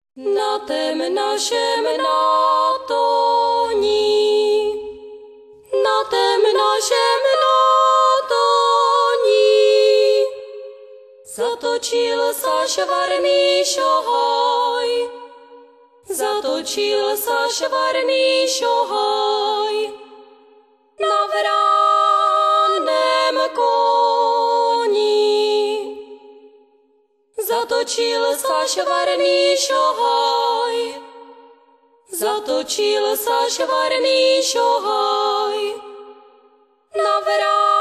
Na tém našem nátoní, na tém našem nátoní, zatočil sa švarný šohaj, zatočil sa švarný šohaj, na vranném koni. Zatočil sa švarný šohaj, zatočil sa švarný šohaj, na vranném